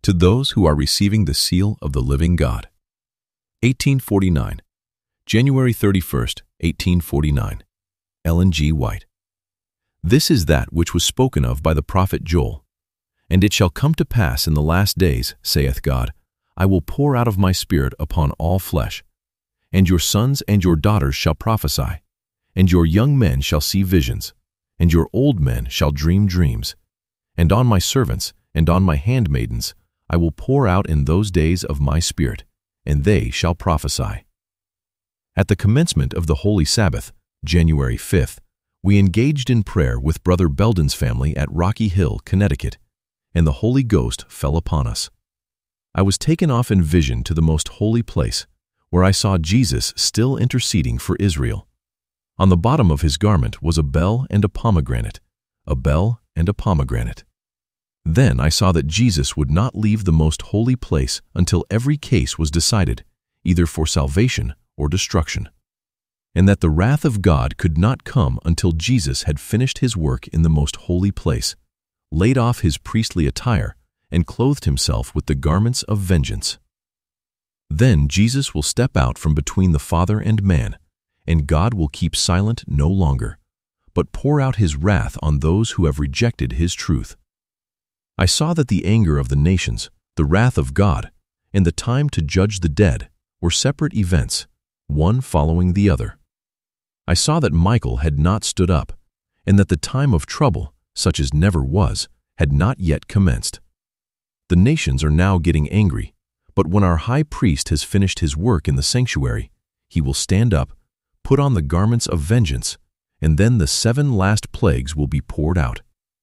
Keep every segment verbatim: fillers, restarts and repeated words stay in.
To those who are receiving the seal of the living God. eighteen forty-nine, January thirty-first, eighteen forty-nine. Ellen G. White. This is that which was spoken of by the prophet Joel. And it shall come to pass in the last days, saith God, I will pour out of my Spirit upon all flesh. And your sons and your daughters shall prophesy, and your young men shall see visions, and your old men shall dream dreams. And on my servants and on my handmaidens I will pour out in those days of my Spirit, and they shall prophesy. At the commencement of the Holy Sabbath, January fifth, we engaged in prayer with Brother Belden's family at Rocky Hill, Connecticut, and the Holy Ghost fell upon us. I was taken off in vision to the most holy place, where I saw Jesus still interceding for Israel. On the bottom of his garment was a bell and a pomegranate, a bell and a pomegranate. Then I saw that Jesus would not leave the most holy place until every case was decided, either for salvation or destruction, and that the wrath of God could not come until Jesus had finished his work in the most holy place, laid off his priestly attire, and clothed himself with the garments of vengeance. Then Jesus will step out from between the Father and man, and God will keep silent no longer, but pour out his wrath on those who have rejected his truth. I saw that the anger of the nations, the wrath of God, and the time to judge the dead were separate events, one following the other. I saw that Michael had not stood up, and that the time of trouble, such as never was, had not yet commenced. The nations are now getting angry, but when our high priest has finished his work in the sanctuary, he will stand up, put on the garments of vengeance, and then the seven last plagues will be poured out.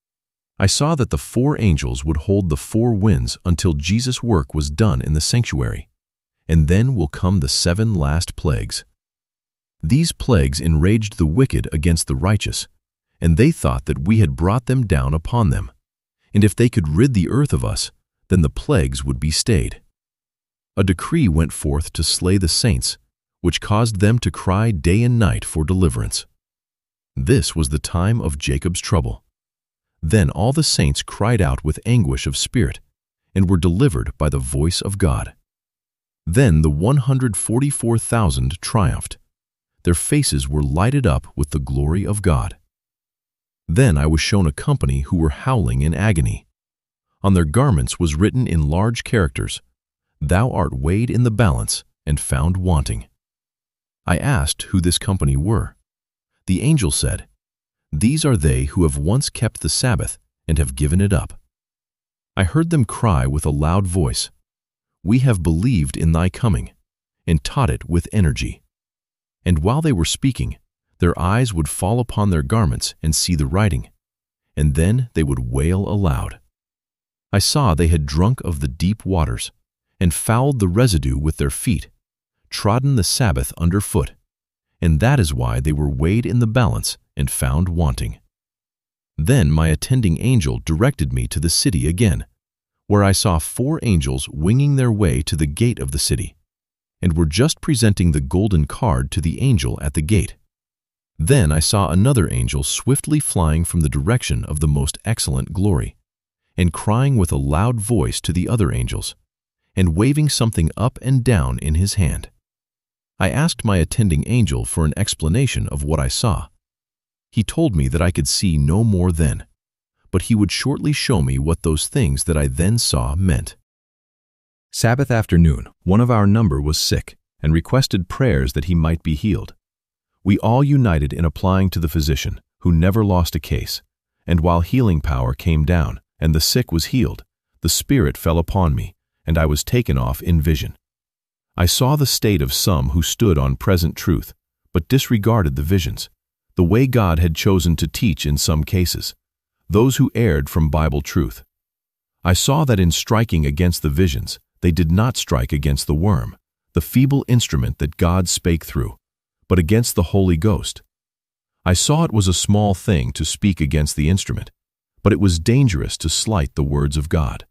I saw that the four angels would hold the four winds until Jesus' work was done in the sanctuary, and then will come the seven last plagues. These plagues enraged the wicked against the righteous, and they thought that we had brought them down upon them, and if they could rid the earth of us, then the plagues would be stayed. A decree went forth to slay the saints, which caused them to cry day and night for deliverance. This was the time of Jacob's trouble. Then all the saints cried out with anguish of spirit, and were delivered by the voice of God. Then the one hundred forty-four thousand triumphed. Their faces were lighted up with the glory of God. Then I was shown a company who were howling in agony. On their garments was written in large characters, Thou art weighed in the balance and found wanting. I asked who this company were. The angel said, These are they who have once kept the Sabbath and have given it up. I heard them cry with a loud voice, We have believed in thy coming, and taught it with energy. And while they were speaking, their eyes would fall upon their garments and see the writing, and then they would wail aloud. I saw they had drunk of the deep waters, and fouled the residue with their feet, trodden the Sabbath under foot, and that is why they were weighed in the balance and found wanting. Then my attending angel directed me to the city again, where I saw four angels winging their way to the gate of the city, and were just presenting the golden card to the angel at the gate. Then I saw another angel swiftly flying from the direction of the most excellent glory, and crying with a loud voice to the other angels, and waving something up and down in his hand. I asked my attending angel for an explanation of what I saw. He told me that I could see no more then, but he would shortly show me what those things that I then saw meant. Sabbath afternoon, one of our number was sick and requested prayers that he might be healed. We all united in applying to the physician, who never lost a case, and while healing power came down and the sick was healed, the Spirit fell upon me, and I was taken off in vision. I saw the state of some who stood on present truth, but disregarded the visions, the way God had chosen to teach in some cases, those who erred from Bible truth. I saw that in striking against the visions, they did not strike against the worm, the feeble instrument that God spake through, but against the Holy Ghost. I saw it was a small thing to speak against the instrument, but it was dangerous to slight the words of God.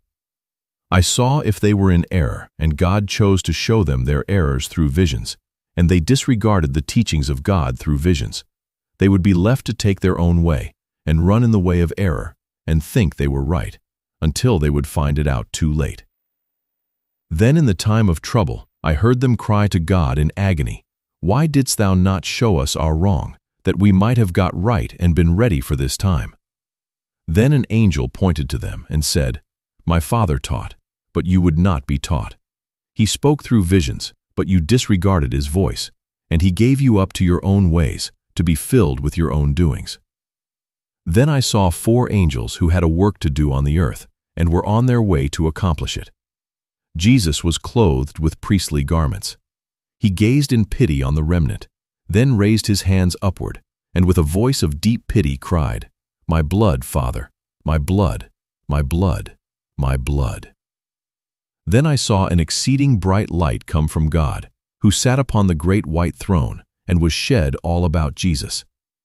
I saw if they were in error, and God chose to show them their errors through visions, and they disregarded the teachings of God through visions, they would be left to take their own way, and run in the way of error, and think they were right, until they would find it out too late. Then in the time of trouble, I heard them cry to God in agony, "Why didst thou not show us our wrong, that we might have got right and been ready for this time?" Then an angel pointed to them and said, "My Father taught, but you would not be taught. He spoke through visions, but you disregarded his voice, and he gave you up to your own ways, to be filled with your own doings." Then I saw four angels who had a work to do on the earth, and were on their way to accomplish it. Jesus was clothed with priestly garments. He gazed in pity on the remnant, then raised his hands upward, and with a voice of deep pity cried, "My blood, Father, my blood, my blood, my blood." Then I saw an exceeding bright light come from God, who sat upon the great white throne, and was shed all about Jesus.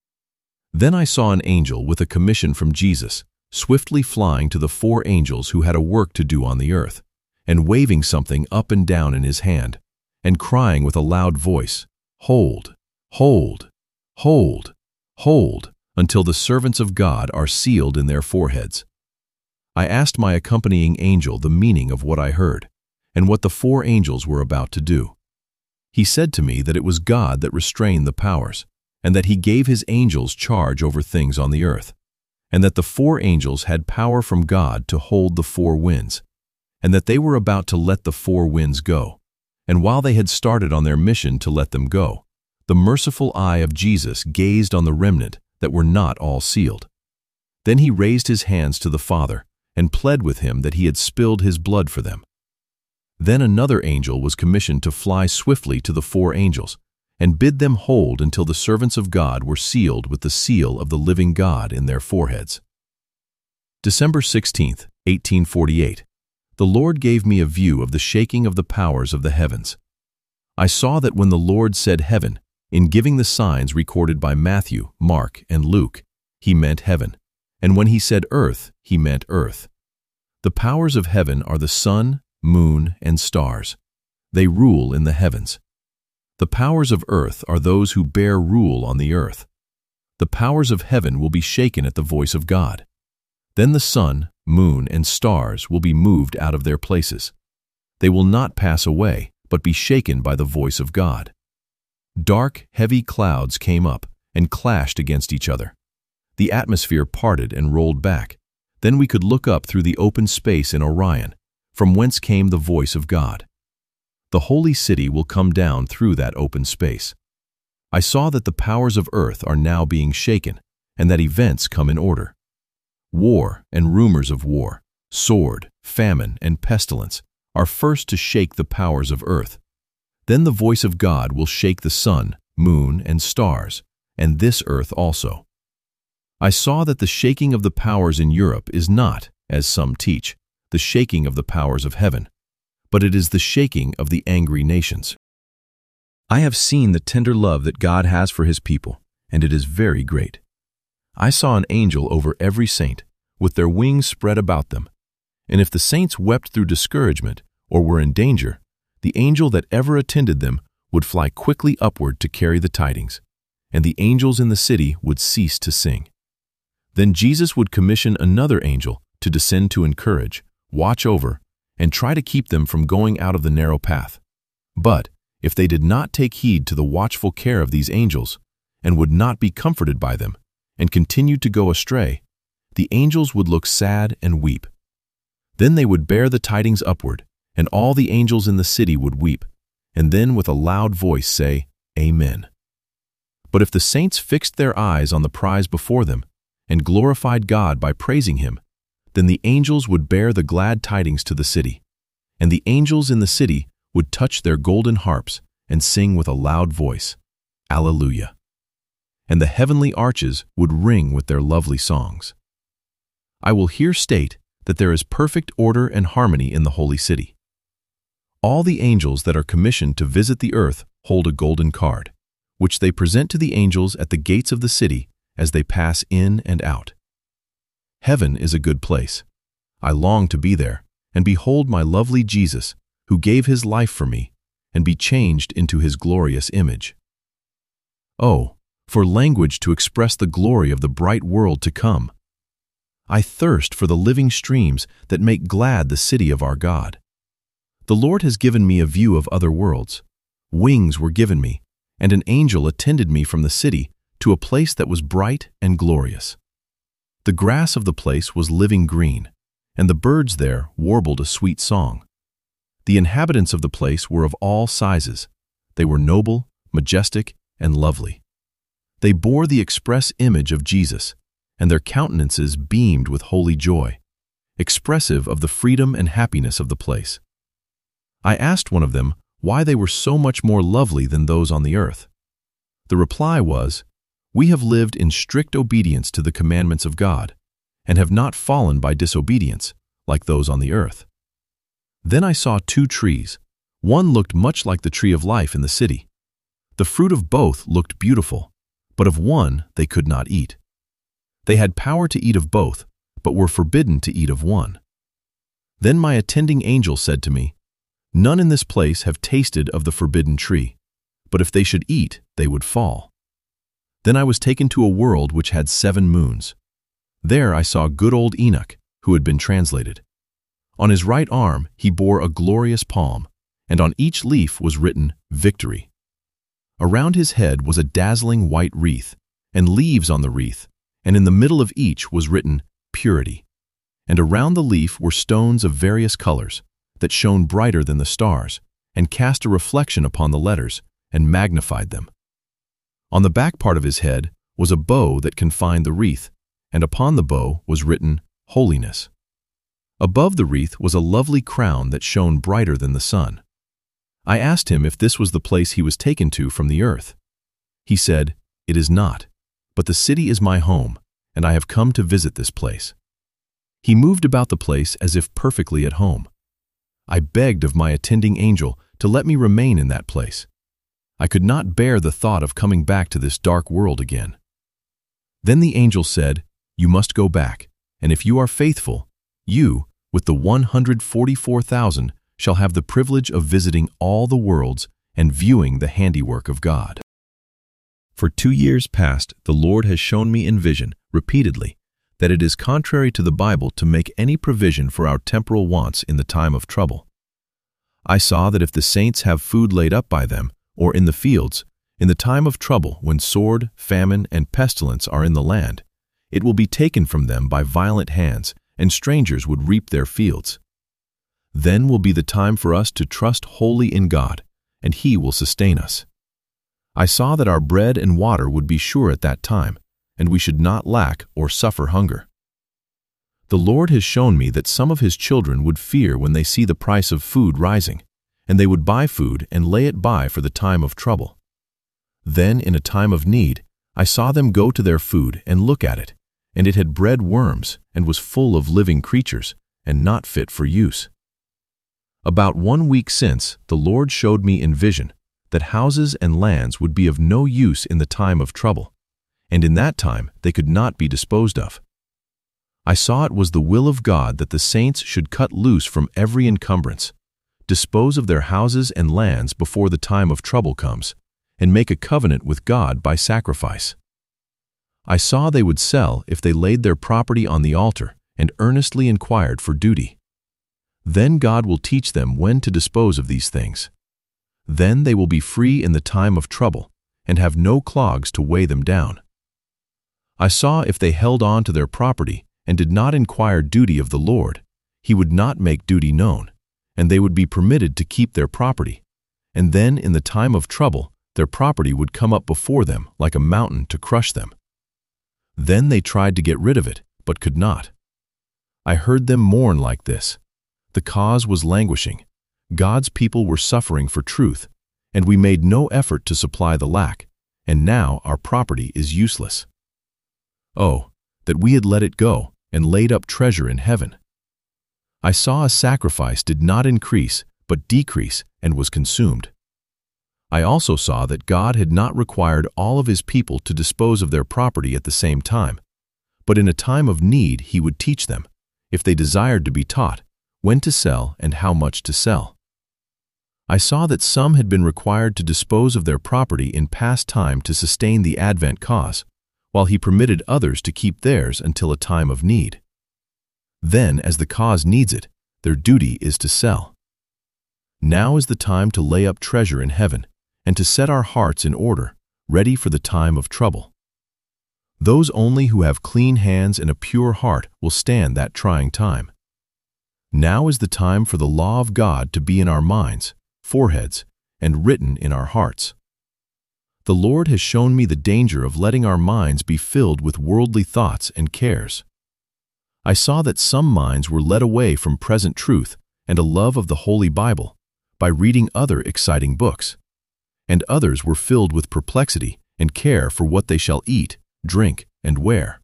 Then I saw an angel with a commission from Jesus, swiftly flying to the four angels who had a work to do on the earth, and waving something up and down in his hand, and crying with a loud voice, "Hold, hold, hold, hold, until the servants of God are sealed in their foreheads." I asked my accompanying angel the meaning of what I heard, and what the four angels were about to do. He said to me that it was God that restrained the powers, and that he gave his angels charge over things on the earth, and that the four angels had power from God to hold the four winds, and that they were about to let the four winds go. And while they had started on their mission to let them go, the merciful eye of Jesus gazed on the remnant that were not all sealed. Then he raised his hands to the Father and pled with him that he had spilled his blood for them. Then another angel was commissioned to fly swiftly to the four angels and bid them hold until the servants of God were sealed with the seal of the living God in their foreheads. December sixteenth, eighteen forty-eight. The Lord gave me a view of the shaking of the powers of the heavens. I saw that when the Lord said heaven, in giving the signs recorded by Matthew, Mark, and Luke, he meant heaven, and when he said earth, he meant earth. The powers of heaven are the sun, moon, and stars. They rule in the heavens. The powers of earth are those who bear rule on the earth. The powers of heaven will be shaken at the voice of God. Then the sun, moon, and stars will be moved out of their places. They will not pass away, but be shaken by the voice of God. Dark, heavy clouds came up and clashed against each other. The atmosphere parted and rolled back. Then we could look up through the open space in Orion, from whence came the voice of God. The holy city will come down through that open space. I saw that the powers of earth are now being shaken, and that events come in order. War and rumors of war, sword, famine, and pestilence are first to shake the powers of earth. Then the voice of God will shake the sun, moon, and stars, and this earth also. I saw that the shaking of the powers in Europe is not, as some teach, the shaking of the powers of heaven, but it is the shaking of the angry nations. I have seen the tender love that God has for his people, and it is very great. I saw an angel over every saint, with their wings spread about them. And if the saints wept through discouragement or were in danger, the angel that ever attended them would fly quickly upward to carry the tidings, and the angels in the city would cease to sing. Then Jesus would commission another angel to descend to encourage, watch over, and try to keep them from going out of the narrow path. But if they did not take heed to the watchful care of these angels, and would not be comforted by them, and continued to go astray, the angels would look sad and weep. Then they would bear the tidings upward, and all the angels in the city would weep, and then with a loud voice say, Amen. But if the saints fixed their eyes on the prize before them, and glorified God by praising him, then the angels would bear the glad tidings to the city, and the angels in the city would touch their golden harps and sing with a loud voice, Alleluia. And the heavenly arches would ring with their lovely songs. I will here state that there is perfect order and harmony in the holy city. All the angels that are commissioned to visit the earth hold a golden card, which they present to the angels at the gates of the city as they pass in and out. Heaven is a good place. I long to be there and behold my lovely Jesus, who gave his life for me, and be changed into his glorious image. Oh, for language to express the glory of the bright world to come! I thirst for the living streams that make glad the city of our God. The Lord has given me a view of other worlds. Wings were given me, and an angel attended me from the city to a place that was bright and glorious. The grass of the place was living green, and the birds there warbled a sweet song. The inhabitants of the place were of all sizes. They were noble, majestic, and lovely. They bore the express image of Jesus, and their countenances beamed with holy joy, expressive of the freedom and happiness of the place. I asked one of them why they were so much more lovely than those on the earth. The reply was, "We have lived in strict obedience to the commandments of God, and have not fallen by disobedience, like those on the earth." Then I saw two trees. One looked much like the tree of life in the city. The fruit of both looked beautiful, but of one they could not eat. They had power to eat of both, but were forbidden to eat of one. Then my attending angel said to me, "None in this place have tasted of the forbidden tree, but if they should eat, they would fall." Then I was taken to a world which had seven moons. There I saw good old Enoch, who had been translated. On his right arm he bore a glorious palm, and on each leaf was written, "Victory." Around his head was a dazzling white wreath, and leaves on the wreath, and in the middle of each was written, "Purity." And around the leaf were stones of various colors, that shone brighter than the stars, and cast a reflection upon the letters, and magnified them. On the back part of his head was a bow that confined the wreath, and upon the bow was written, "Holiness." Above the wreath was a lovely crown that shone brighter than the sun. I asked him if this was the place he was taken to from the earth. He said, "It is not, but the city is my home, and I have come to visit this place." He moved about the place as if perfectly at home. I begged of my attending angel to let me remain in that place. I could not bear the thought of coming back to this dark world again. Then the angel said, "You must go back, and if you are faithful, you, with the one hundred forty-four thousand, shall have the privilege of visiting all the worlds and viewing the handiwork of God." For two years past, the Lord has shown me in vision, repeatedly, that it is contrary to the Bible to make any provision for our temporal wants in the time of trouble. I saw that if the saints have food laid up by them, or in the fields, in the time of trouble, when sword, famine, and pestilence are in the land, it will be taken from them by violent hands, and strangers would reap their fields. Then will be the time for us to trust wholly in God, and He will sustain us. I saw that our bread and water would be sure at that time, and we should not lack or suffer hunger. The Lord has shown me that some of His children would fear when they see the price of food rising, and they would buy food and lay it by for the time of trouble. Then, in a time of need, I saw them go to their food and look at it, and it had bred worms and was full of living creatures, and not fit for use. About one week since, the Lord showed me in vision that houses and lands would be of no use in the time of trouble, and in that time they could not be disposed of. I saw it was the will of God that the saints should cut loose from every encumbrance, dispose of their houses and lands before the time of trouble comes, and make a covenant with God by sacrifice. I saw they would sell if they laid their property on the altar and earnestly inquired for duty. Then God will teach them when to dispose of these things. Then they will be free in the time of trouble and have no clogs to weigh them down. I saw if they held on to their property and did not inquire duty of the Lord, He would not make duty known, and they would be permitted to keep their property, and then in the time of trouble their property would come up before them like a mountain to crush them. Then they tried to get rid of it, but could not. I heard them mourn like this. The cause was languishing. God's people were suffering for truth, and we made no effort to supply the lack, and now our property is useless. Oh, that we had let it go and laid up treasure in heaven. I saw a sacrifice did not increase, but decrease, and was consumed. I also saw that God had not required all of His people to dispose of their property at the same time, but in a time of need He would teach them, if they desired to be taught, when to sell and how much to sell. I saw that some had been required to dispose of their property in past time to sustain the Advent cause, while He permitted others to keep theirs until a time of need. Then, as the cause needs it, their duty is to sell. Now is the time to lay up treasure in heaven and to set our hearts in order, ready for the time of trouble. Those only who have clean hands and a pure heart will stand that trying time. Now is the time for the law of God to be in our minds, foreheads, and written in our hearts. The Lord has shown me the danger of letting our minds be filled with worldly thoughts and cares. I saw that some minds were led away from present truth and a love of the Holy Bible by reading other exciting books, and others were filled with perplexity and care for what they shall eat, drink, and wear.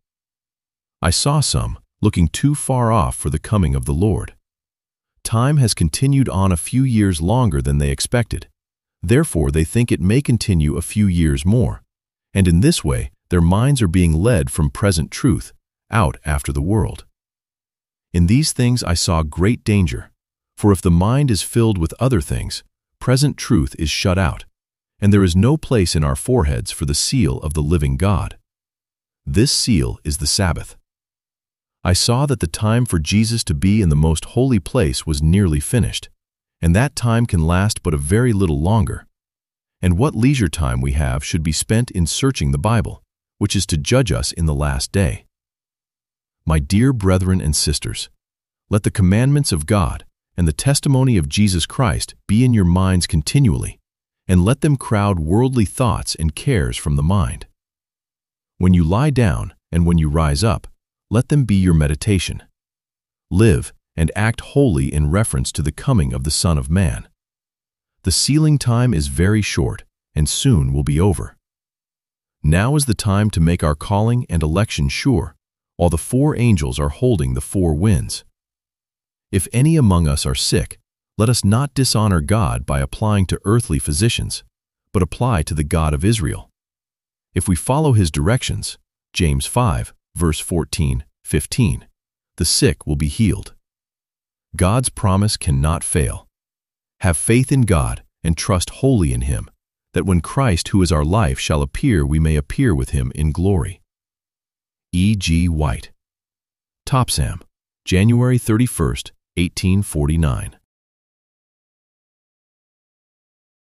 I saw some looking too far off for the coming of the Lord. Time has continued on a few years longer than they expected. Therefore, they think it may continue a few years more, and in this way their minds are being led from present truth out after the world. In these things I saw great danger, for if the mind is filled with other things, present truth is shut out, and there is no place in our foreheads for the seal of the living God. This seal is the Sabbath. I saw that the time for Jesus to be in the most holy place was nearly finished, and that time can last but a very little longer. And what leisure time we have should be spent in searching the Bible, which is to judge us in the last day. My dear brethren and sisters, let the commandments of God and the testimony of Jesus Christ be in your minds continually, and let them crowd worldly thoughts and cares from the mind. When you lie down and when you rise up, let them be your meditation. Live and act holy in reference to the coming of the Son of Man. The sealing time is very short and soon will be over. Now is the time to make our calling and election sure, while the four angels are holding the four winds. If any among us are sick, let us not dishonor God by applying to earthly physicians, but apply to the God of Israel. If we follow his directions, James five, verse fourteen, fifteen, the sick will be healed. God's promise cannot fail. Have faith in God and trust wholly in him, that when Christ, who is our life, shall appear, we may appear with him in glory. E G White. Topsam, January thirty-first, eighteen forty-nine.